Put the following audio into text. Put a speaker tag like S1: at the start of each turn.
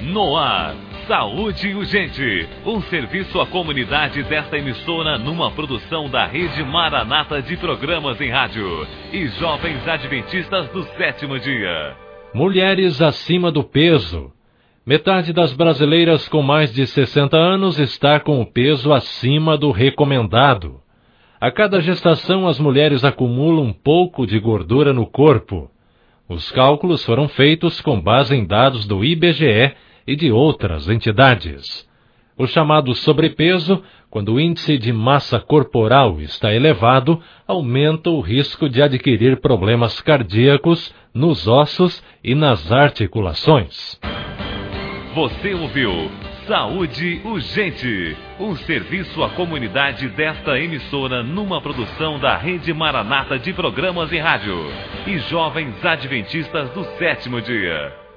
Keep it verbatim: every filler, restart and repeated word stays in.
S1: No ar, Saúde Urgente, um serviço à comunidade desta emissora numa produção da Rede Maranata de Programas em Rádio e Jovens Adventistas do Sétimo Dia.
S2: Mulheres acima do peso. Metade das brasileiras com mais de sessenta anos está com o peso acima do recomendado. A cada gestação, as mulheres acumulam um pouco de gordura no corpo. Os cálculos foram feitos com base em dados do I B G E e de outras entidades. O chamado sobrepeso, quando o índice de massa corporal está elevado, aumenta o risco de adquirir problemas cardíacos nos ossos e nas articulações.
S1: Você ouviu Saúde Urgente, um serviço à comunidade desta emissora numa produção da Rede Maranata de Programas em Rádio e Jovens Adventistas do Sétimo Dia.